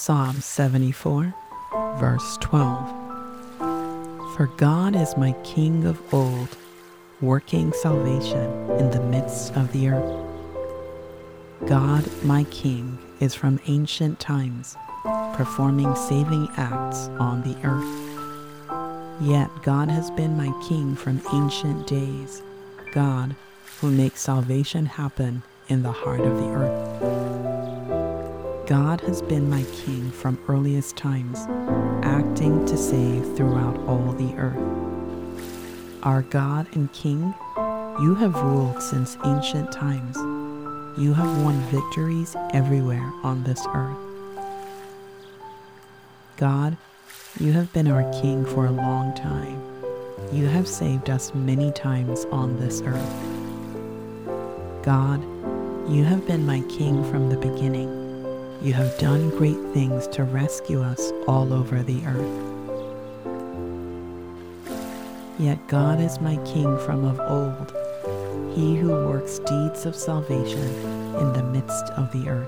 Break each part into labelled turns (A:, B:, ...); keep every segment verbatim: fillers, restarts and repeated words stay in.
A: Psalm seventy-four, verse twelve. For God is my King of old, working salvation in the midst of the earth. God, my King, is from ancient times, performing saving acts on the earth. Yet God has been my King from ancient days, God, who makes salvation happen in the heart of the earth. God has been my King from earliest times, acting to save throughout all the earth. Our God and King, you have ruled since ancient times. You have won victories everywhere on this earth. God, you have been our King for a long time. You have saved us many times on this earth. God, you have been my King from the beginning. You have done great things to rescue us all over the earth. Yet God is my King from of old, he who works deeds of salvation in the midst of the earth.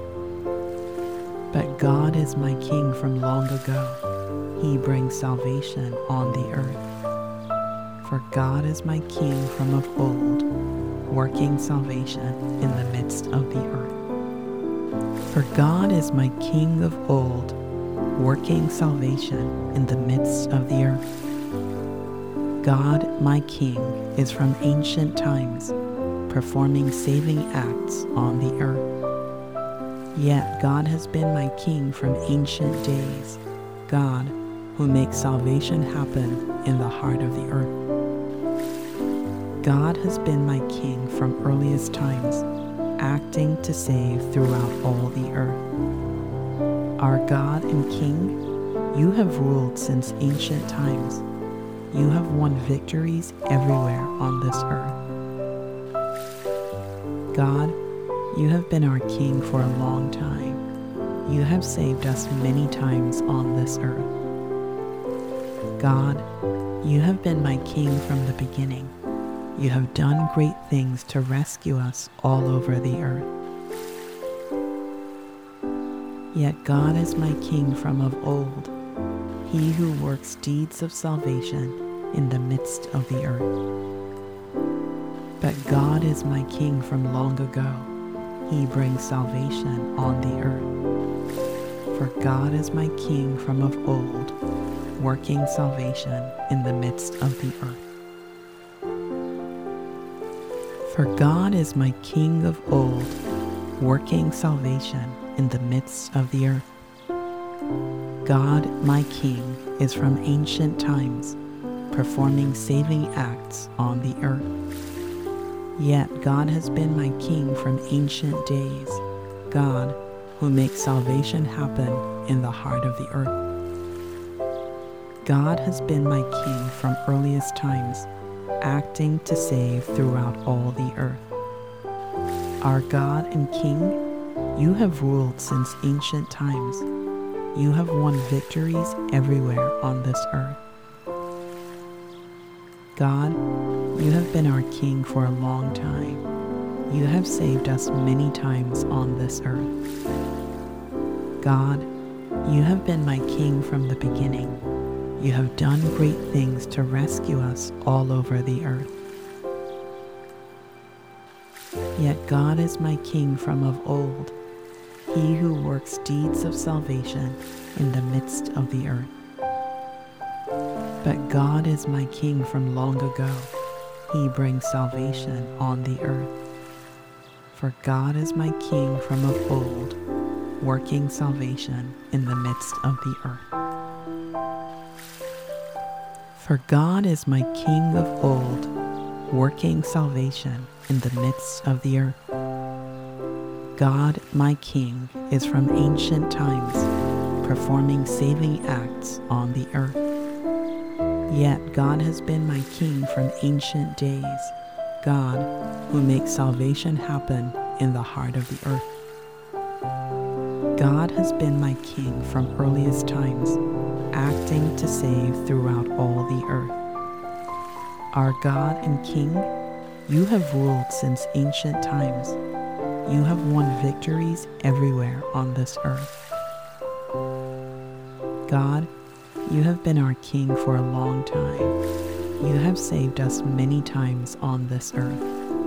A: But God is my King from long ago, he brings salvation on the earth. For God is my King from of old, working salvation in the midst of the earth. For God is my King of old, working salvation in the midst of the earth. God, my King, is from ancient times, performing saving acts on the earth. Yet God has been my King from ancient days, God, who makes salvation happen in the heart of the earth. God has been my King from earliest times, acting to save throughout all the earth. Our God and King, you have ruled since ancient times. You have won victories everywhere on this earth. God, you have been our King for a long time. You have saved us many times on this earth. God, you have been my King from the beginning. You have done great things to rescue us all over the earth. Yet God is my King from of old, he who works deeds of salvation in the midst of the earth. But God is my King from long ago, he brings salvation on the earth. For God is my King from of old, working salvation in the midst of the earth. For God is my King of old, working salvation in the midst of the earth. God, my King, is from ancient times, performing saving acts on the earth. Yet God has been my King from ancient days, God, who makes salvation happen in the heart of the earth. God has been my King from earliest times, acting to save throughout all the earth. Our God and King, you have ruled since ancient times. You have won victories everywhere on this earth. God, you have been our King for a long time. You have saved us many times on this earth. God, you have been my King from the beginning. You have done great things to rescue us all over the earth. Yet God is my King from of old, he who works deeds of salvation in the midst of the earth. But God is my King from long ago, he brings salvation on the earth. For God is my King from of old, working salvation in the midst of the earth. For God is my King of old, working salvation in the midst of the earth. God, my King, is from ancient times, performing saving acts on the earth. Yet God has been my King from ancient days, God, who makes salvation happen in the heart of the earth. God has been my King from earliest times, acting to save throughout all the earth. Our God and King, you have ruled since ancient times. You have won victories everywhere on this earth. God, you have been our King for a long time. You have saved us many times on this earth.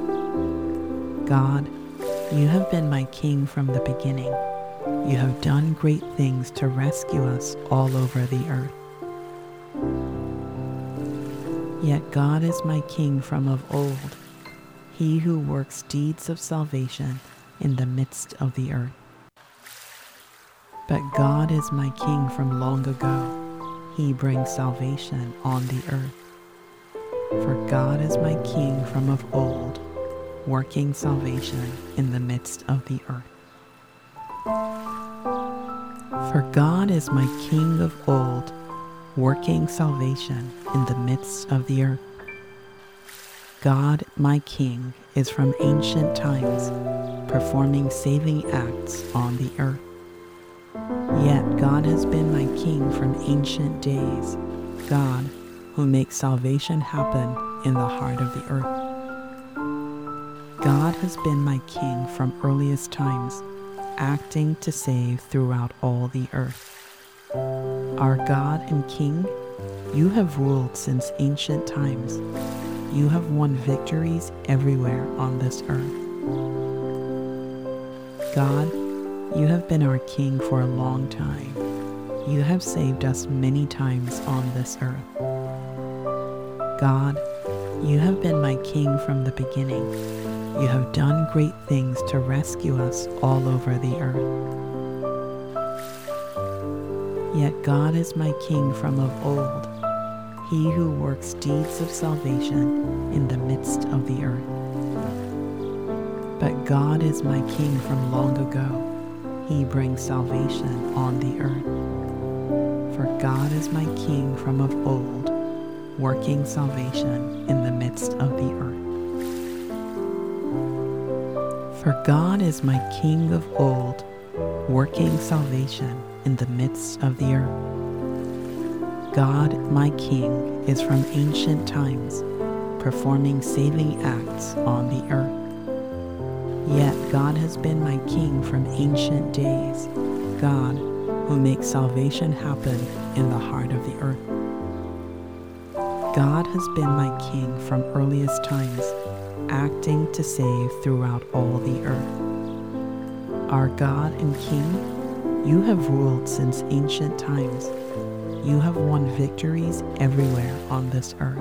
A: God, you have been my King from the beginning. You have done great things to rescue us all over the earth. Yet God is my King from of old, he who works deeds of salvation in the midst of the earth. But God is my King from long ago, he brings salvation on the earth. For God is my King from of old, working salvation in the midst of the earth. For God is my King of old, working salvation in the midst of the earth. God, my King, is from ancient times, performing saving acts on the earth. Yet God has been my King from ancient days, God, who makes salvation happen in the heart of the earth. God has been my King from earliest times, acting to save throughout all the earth. Our God and King, you have ruled since ancient times. You have won victories everywhere on this earth. God, you have been our King for a long time. You have saved us many times on this earth. God, you have been my King from the beginning. You have done great things to rescue us all over the earth. Yet God is my King from of old, he who works deeds of salvation in the midst of the earth. But God is my King from long ago, he brings salvation on the earth. For God is my King from of old, working salvation in the midst of the earth. For God is my King of old, working salvation in the midst of the earth. God, my King, is from ancient times, performing saving acts on the earth. Yet God has been my King from ancient days, God, who makes salvation happen in the heart of the earth. God has been my King from earliest times, acting to save throughout all the earth. Our God and King, you have ruled since ancient times. You have won victories everywhere on this earth.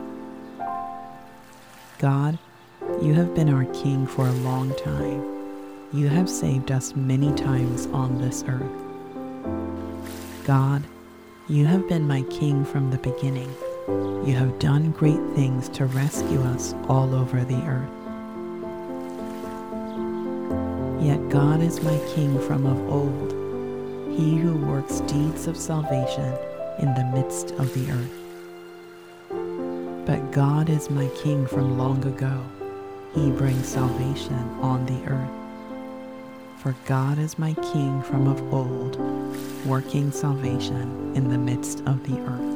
A: God, you have been our King for a long time. You have saved us many times on this earth. God, you have been my King from the beginning. You have done great things to rescue us all over the earth. Yet God is my King from of old, he who works deeds of salvation in the midst of the earth. But God is my King from long ago, he brings salvation on the earth. For God is my King from of old, working salvation in the midst of the earth.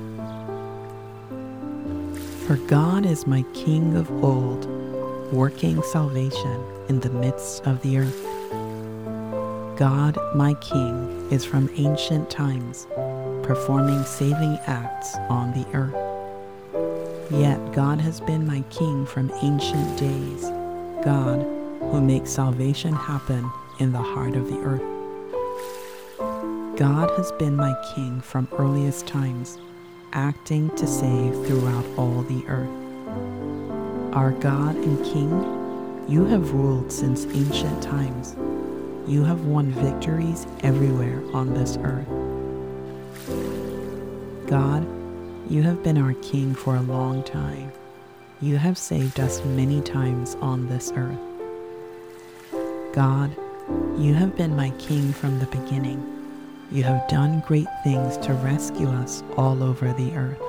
A: For God is my King of old, working salvation in the midst of the earth. God, my King, is from ancient times, performing saving acts on the earth. Yet God has been my King from ancient days, God, who makes salvation happen in the heart of the earth. God has been my King from earliest times, acting to save throughout all the earth. Our God and King, you have ruled since ancient times. You have won victories everywhere on this earth. God, you have been our King for a long time. You have saved us many times on this earth. God, you have been my King from the beginning. You have done great things to rescue us all over the earth.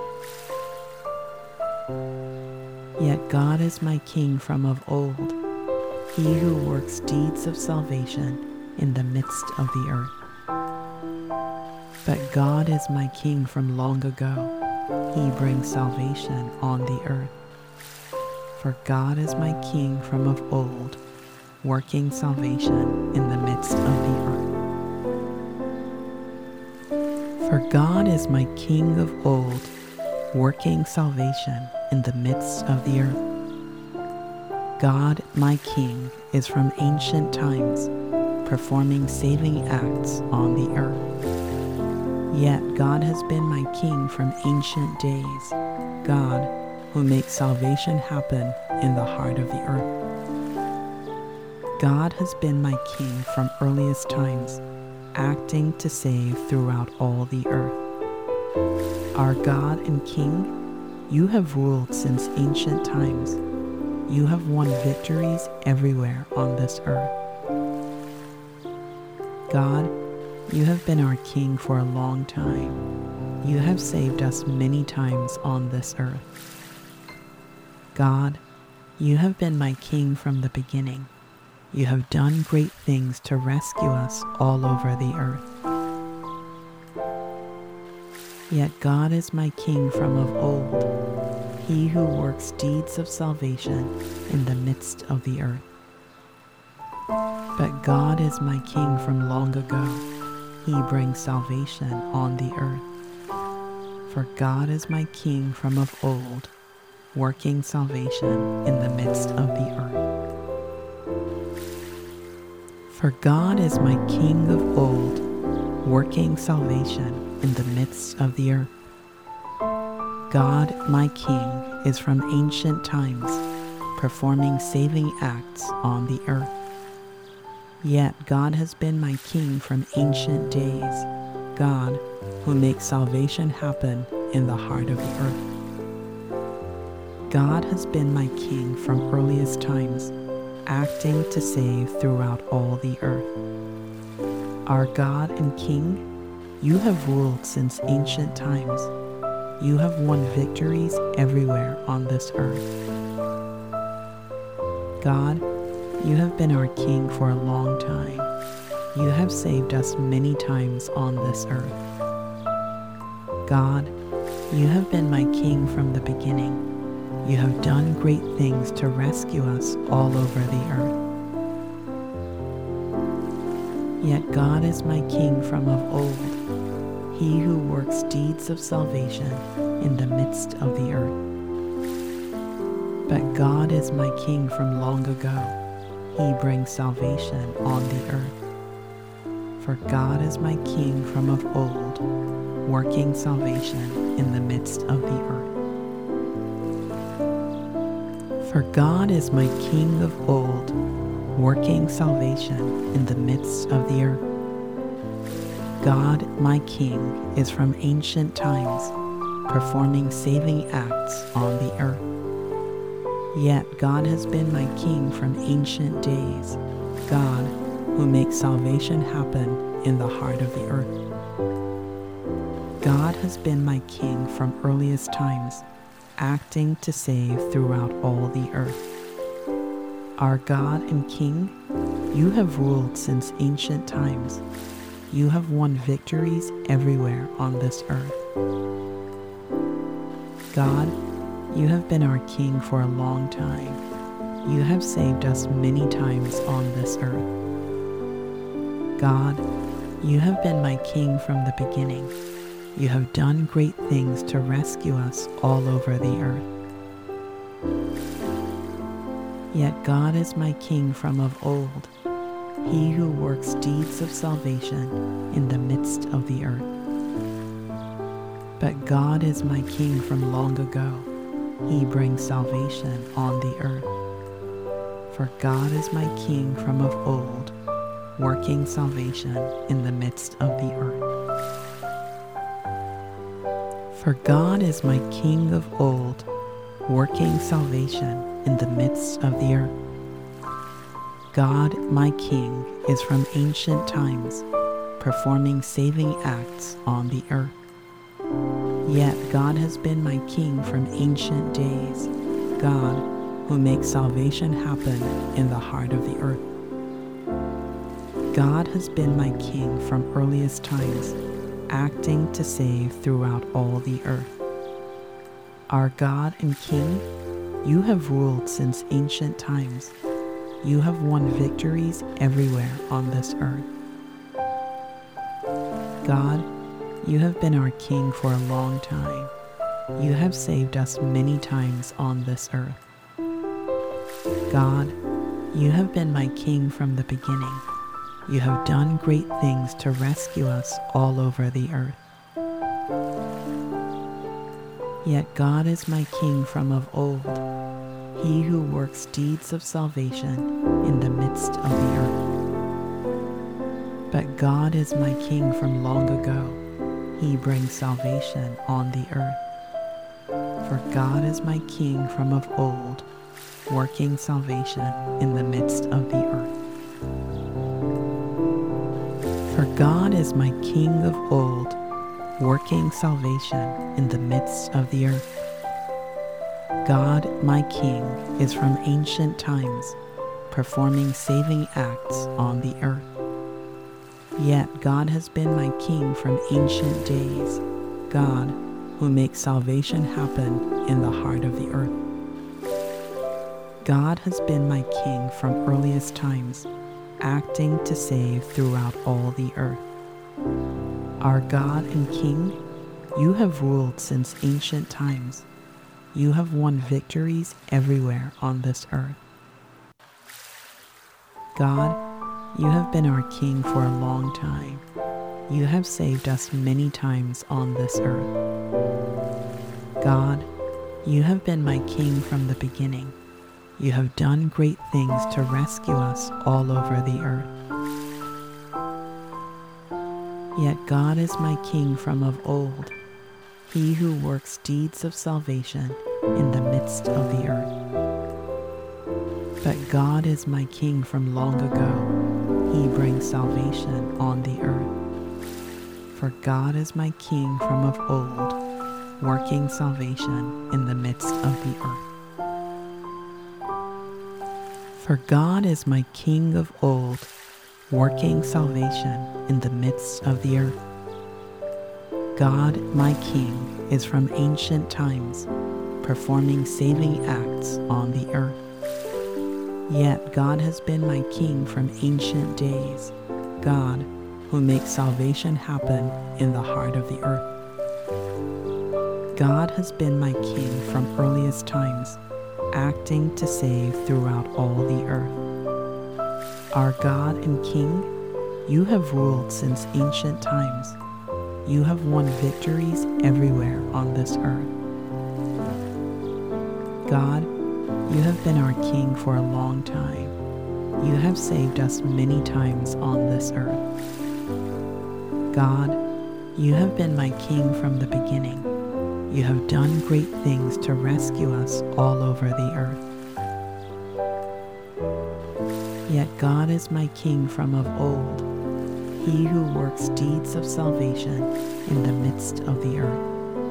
A: Yet God is my King from of old, he who works deeds of salvation in the midst of the earth. But God is my King from long ago, he brings salvation on the earth. For God is my King from of old, working salvation in the midst of the earth. For God is my King of old, working salvation in the midst of the earth. God, my King, is from ancient times, performing saving acts on the earth. Yet God has been my King from ancient days, God, who makes salvation happen in the heart of the earth. God has been my King from earliest times, acting to save throughout all the earth. Our God and King, you have ruled since ancient times. You have won victories everywhere on this earth. God, you have been our King for a long time. You have saved us many times on this earth. God, you have been my King from the beginning. You have done great things to rescue us all over the earth. Yet God is my King from of old, he who works deeds of salvation in the midst of the earth. But God is my King from long ago. He brings salvation on the earth. For God is my King from of old, working salvation in the midst of the earth. For God is my King of old, working salvation in the midst of the earth. God, my King, is from ancient times, performing saving acts on the earth. Yet God has been my King from ancient days, God, who makes salvation happen in the heart of the earth. God has been my King from earliest times, acting to save throughout all the earth. Our God and King, you have ruled since ancient times. You have won victories everywhere on this earth. God, you have been our King for a long time. You have saved us many times on this earth. God, you have been my King from the beginning. You have done great things to rescue us all over the earth. Yet God is my King from of old, he who works deeds of salvation in the midst of the earth. But God is my King from long ago. He brings salvation on the earth. For God is my King from of old, working salvation in the midst of the earth. For God is my King of old, working salvation in the midst of the earth. God, my King, is from ancient times, performing saving acts on the earth. Yet God has been my King from ancient days, God, who makes salvation happen in the heart of the earth. God has been my King from earliest times, acting to save throughout all the earth. Our God and King, you have ruled since ancient times. You have won victories everywhere on this earth. God, you have been our King for a long time. You have saved us many times on this earth. God, you have been my King from the beginning. You have done great things to rescue us all over the earth. Yet God is my King from of old, he who works deeds of salvation in the midst of the earth. But God is my King from long ago. He brings salvation on the earth. For God is my King from of old, working salvation in the midst of the earth. For God is my King of old, working salvation in the midst of the earth. God, my King, is from ancient times, performing saving acts on the earth. Yet God has been my King from ancient days, God, who makes salvation happen in the heart of the earth. God has been my King from earliest times, acting to save throughout all the earth. Our God and King, you have ruled since ancient times. You have won victories everywhere on this earth. God, you have been our King for a long time. You have saved us many times on this earth. God, you have been my King from the beginning. You have done great things to rescue us all over the earth. Yet God is my King from of old, he who works deeds of salvation in the midst of the earth. But God is my King from long ago. He brings salvation on the earth. For God is my King from of old, working salvation in the midst of the earth. For God is my King of old, working salvation in the midst of the earth. God, my King, is from ancient times, performing saving acts on the earth. Yet God has been my King from ancient days, God, who makes salvation happen in the heart of the earth. God has been my King from earliest times, acting to save throughout all the earth. Our God and King, you have ruled since ancient times. You have won victories everywhere on this earth. God, you have been our King for a long time. You have saved us many times on this earth. God, you have been my King from the beginning. You have done great things to rescue us all over the earth. Yet God is my King from of old, he who works deeds of salvation in the midst of the earth. But God is my King from long ago. He brings salvation on the earth. For God is my King from of old, working salvation in the midst of the earth. For God is my King of old, working salvation in the midst of the earth. God, my King, is from ancient times, performing saving acts on the earth. Yet God has been my King from ancient days, God, who makes salvation happen in the heart of the earth. God has been my King from earliest times, acting to save throughout all the earth. Our God and King, you have ruled since ancient times. You have won victories everywhere on this earth. God, you have been our King for a long time. You have saved us many times on this earth. God, you have been my King from the beginning. You have done great things to rescue us all over the earth. Yet God is my King from of old, he who works deeds of salvation in the midst of the earth.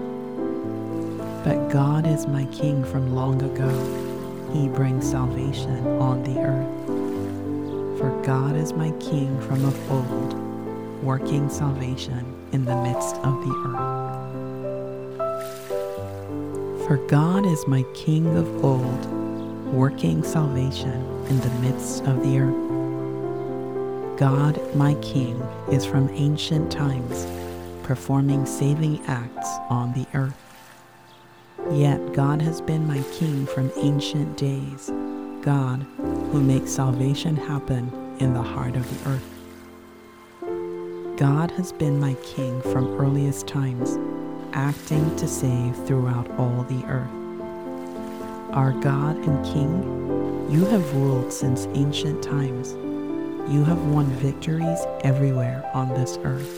A: But God is my King from long ago. He brings salvation on the earth. For God is my King from of old, working salvation in the midst of the earth. For God is my King of old, working salvation in the midst of the earth. God, my King, is from ancient times, performing saving acts on the earth. Yet God has been my King from ancient days, God, who makes salvation happen in the heart of the earth. God has been my King from earliest times, acting to save throughout all the earth. Our God and King, you have ruled since ancient times. You have won victories everywhere on this earth.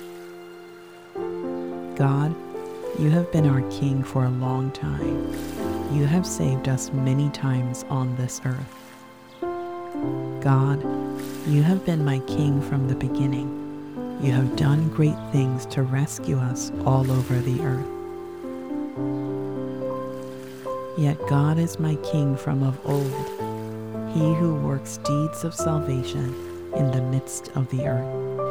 A: God, you have been our King for a long time. You have saved us many times on this earth. God, you have been my King from the beginning. You have done great things to rescue us all over the earth. Yet God is my King from of old, he who works deeds of salvation in the midst of the earth.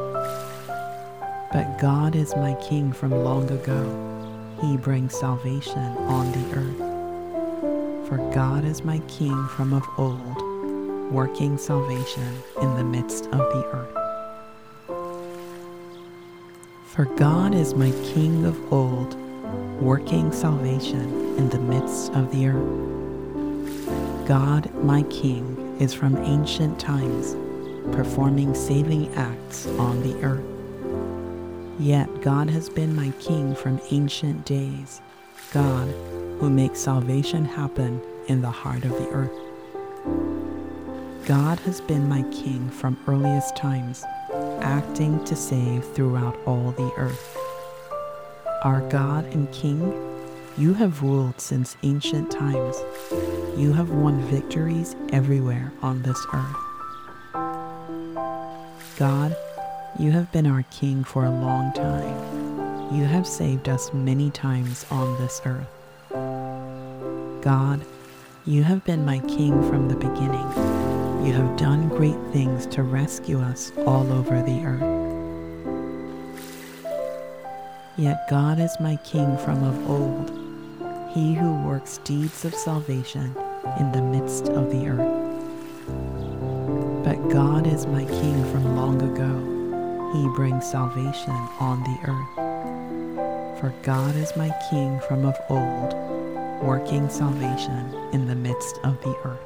A: But God is my King from long ago. He brings salvation on the earth. For God is my King from of old, working salvation in the midst of the earth. For God is my King of old, working salvation in the midst of the earth. God, my King, is from ancient times, performing saving acts on the earth. Yet God has been my King from ancient days, God, who makes salvation happen in the heart of the earth. God has been my King from earliest times, acting to save throughout all the earth. Our God and King, you have ruled since ancient times. You have won victories everywhere on this earth. God, you have been our King for a long time. You have saved us many times on this earth. God, you have been my King from the beginning. You have done great things to rescue us all over the earth. Yet God is my King from of old, he who works deeds of salvation in the midst of the earth. But God is my King from long ago, he brings salvation on the earth. For God is my King from of old, working salvation in the midst of the earth.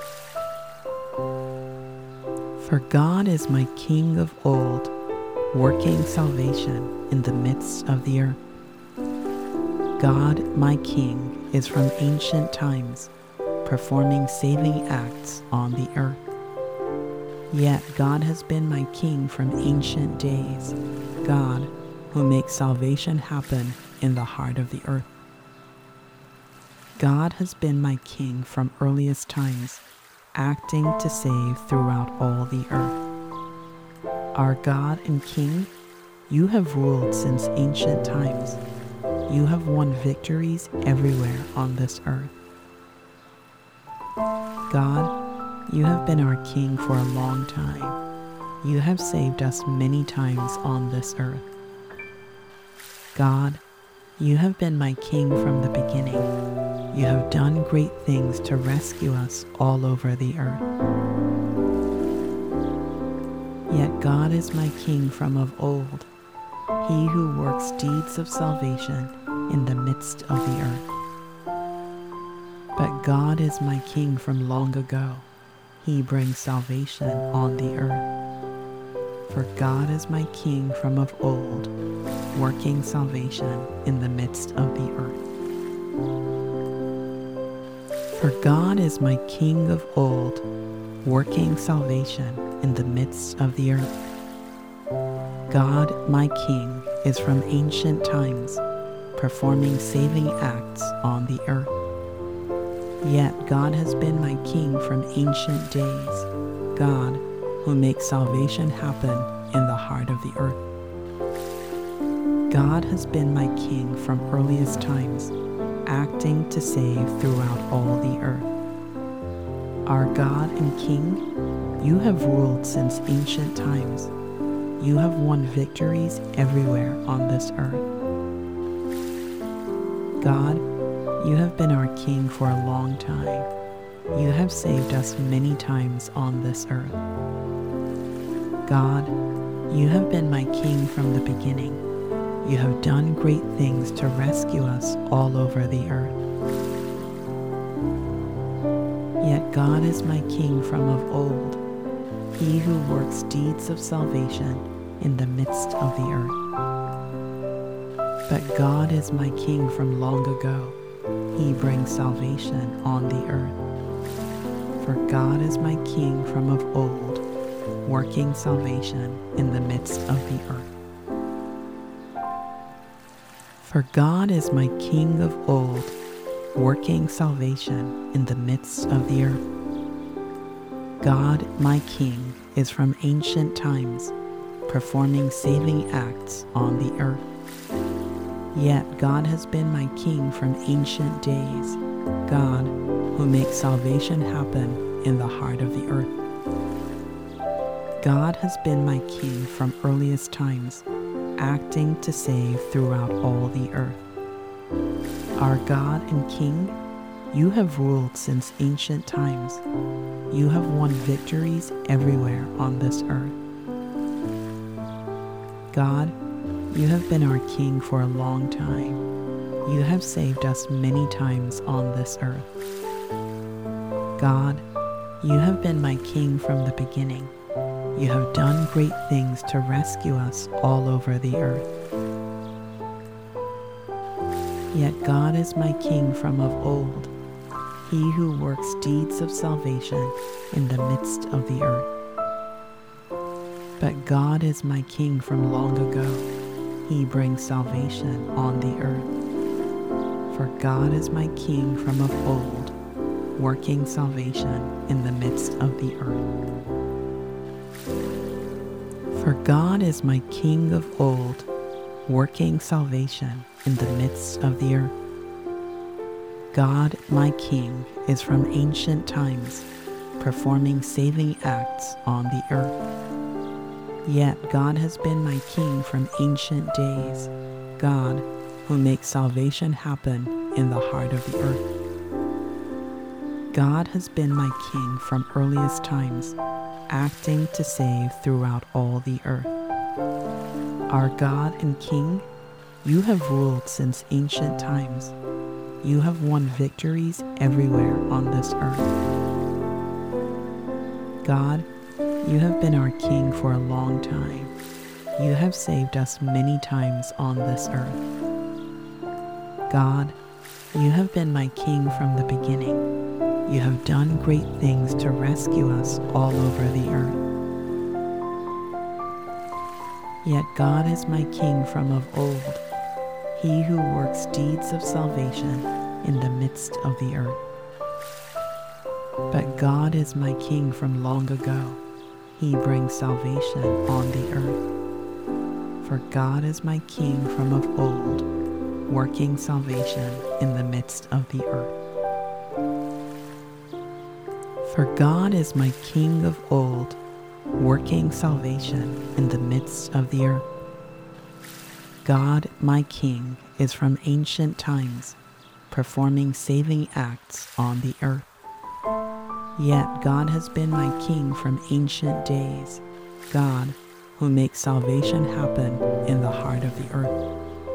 A: For God is my King of old, working salvation in the midst of the earth. God, my King, is from ancient times, performing saving acts on the earth. Yet God has been my King from ancient days, God, who makes salvation happen in the heart of the earth. God has been my King from earliest times, acting to save throughout all the earth. Our God and King, you have ruled since ancient times. You have won victories everywhere on this earth. God, you have been our King for a long time. You have saved us many times on this earth. God, you have been my King from the beginning. You have done great things to rescue us all over the earth. Yet God is my King from of old, he who works deeds of salvation in the midst of the earth. But God is my King from long ago, he brings salvation on the earth. For God is my King from of old, working salvation in the midst of the earth. For God is my King of old, working salvation in the midst of the earth. God, my King, is from ancient times, performing saving acts on the earth. Yet God has been my King from ancient days, God, who makes salvation happen in the heart of the earth. God has been my King from earliest times, acting to save throughout all the earth. Our God and King, you have ruled since ancient times. You have won victories everywhere on this earth. God, you have been our King for a long time. You have saved us many times on this earth. God, you have been my King from the beginning. You have done great things to rescue us all over the earth. Yet God is my King from of old, he who works deeds of salvation in the midst of the earth. But God is my King from long ago, he brings salvation on the earth. For God is my King from of old, working salvation in the midst of the earth. For God is my King of old, working salvation in the midst of the earth. God, my King, is from ancient times, performing saving acts on the earth. Yet God has been my King from ancient days, God, who makes salvation happen in the heart of the earth. God has been my King from earliest times, acting to save throughout all the earth. Our God and King, you have ruled since ancient times. You have won victories everywhere on this earth. God, you have been our King for a long time. You have saved us many times on this earth. God, you have been my King from the beginning. You have done great things to rescue us all over the earth. Yet God is my King from of old, he who works deeds of salvation in the midst of the earth. But God is my King from long ago. He brings salvation on the earth. For God is my King from of old, working salvation in the midst of the earth. For God is my King of old, working salvation in the midst of the earth. God, my King, is from ancient times, performing saving acts on the earth. Yet God has been my King from ancient days, God, who makes salvation happen in the heart of the earth. God has been my King from earliest times, acting to save throughout all the earth. Our God and King, you have ruled since ancient times. You have won victories everywhere on this earth. God, you have been our King for a long time. You have saved us many times on this earth. God, you have been my King from the beginning. You have done great things to rescue us all over the earth. Yet God is my King from of old, he who works deeds of salvation in the midst of the earth. But God is my King from long ago. He brings salvation on the earth. For God is my King from of old, working salvation in the midst of the earth. For God is my King of old, working salvation in the midst of the earth. God, my King, is from ancient times, performing saving acts on the earth. Yet God has been my King from ancient days, God, who makes salvation happen in the heart of the earth.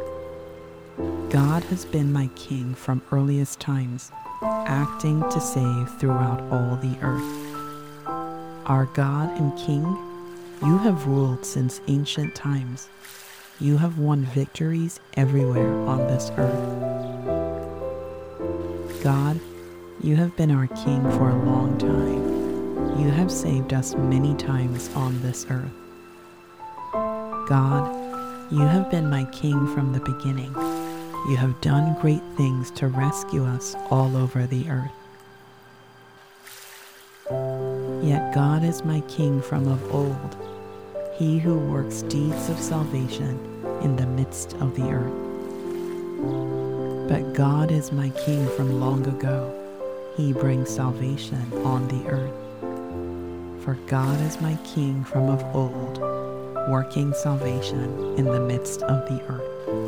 A: God has been my King from earliest times, acting to save throughout all the earth. Our God and King, you have ruled since ancient times. You have won victories everywhere on this earth. God, you have been our King for a long time. You have saved us many times on this earth. God, you have been my King from the beginning. You have done great things to rescue us all over the earth. Yet God is my King from of old, he who works deeds of salvation in the midst of the earth. But God is my King from long ago. He brings salvation on the earth. For God is my King from of old, working salvation in the midst of the earth.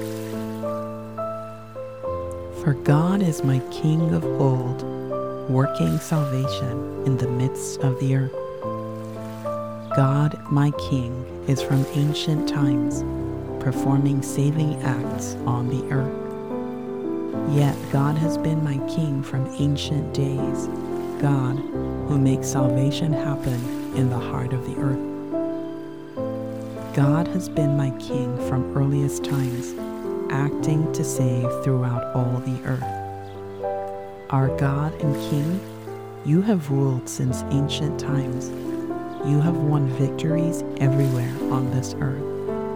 A: For God is my King of old, working salvation in the midst of the earth. God, my King, is from ancient times, performing saving acts on the earth. Yet God has been my King from ancient days, God, who makes salvation happen in the heart of the earth. God has been my King from earliest times, acting to save throughout all the earth. Our God and King, you have ruled since ancient times. You have won victories everywhere on this earth.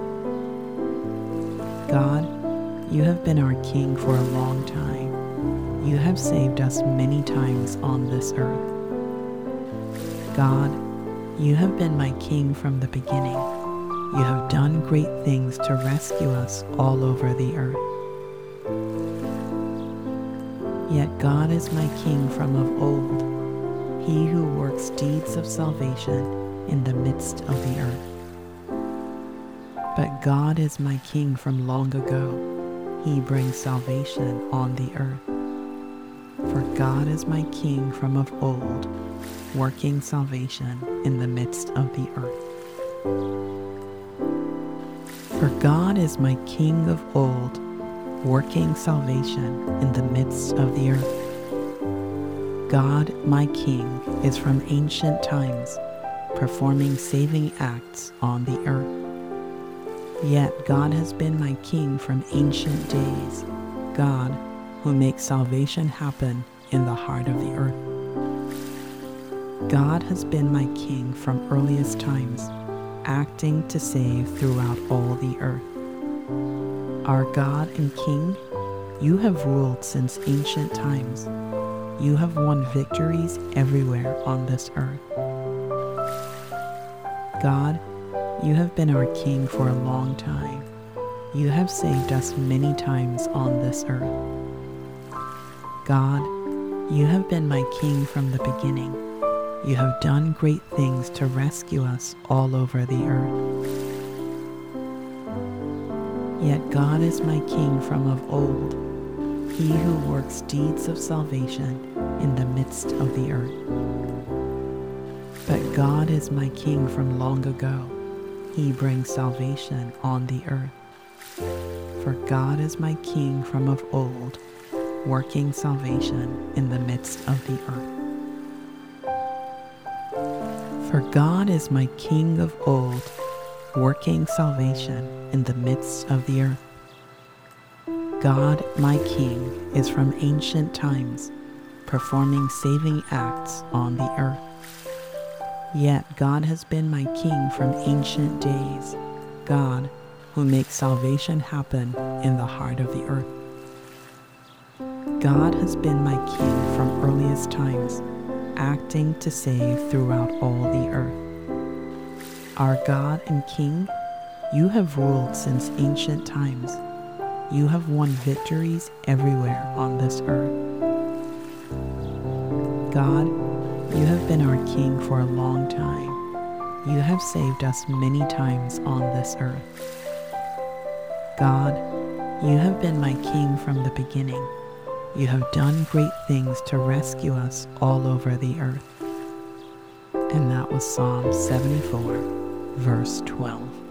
A: God, you have been our King for a long time. You have saved us many times on this earth. God, you have been my King from the beginning. You have done great things to rescue us all over the earth. Yet God is my King from of old, he who works deeds of salvation in the midst of the earth. But God is my King from long ago. He brings salvation on the earth. For God is my King from of old, working salvation in the midst of the earth. For God is my King of old, working salvation in the midst of the earth. God, my King, is from ancient times, performing saving acts on the earth. Yet God has been my King from ancient days, God, who makes salvation happen in the heart of the earth. God has been my King from earliest times, acting to save throughout all the earth. Our God and King, you have ruled since ancient times. You have won victories everywhere on this earth. God, you have been our King for a long time. You have saved us many times on this earth. God, you have been my King from the beginning. You have done great things to rescue us all over the earth. Yet God is my King from of old, he who works deeds of salvation in the midst of the earth. But God is my King from long ago, he brings salvation on the earth. For God is my King from of old, working salvation in the midst of the earth. For God is my King of old, working salvation in the midst of the earth. God, my King, is from ancient times, performing saving acts on the earth. Yet God has been my King from ancient days, God, who makes salvation happen in the heart of the earth. God has been my King from earliest times, acting to save throughout all the earth. Our God and King, you have ruled since ancient times. You have won victories everywhere on this earth. God, you have been our King for a long time. You have saved us many times on this earth. God, you have been my King from the beginning. You have done great things to rescue us all over the earth. And that was Psalm seventy-four, verse twelve.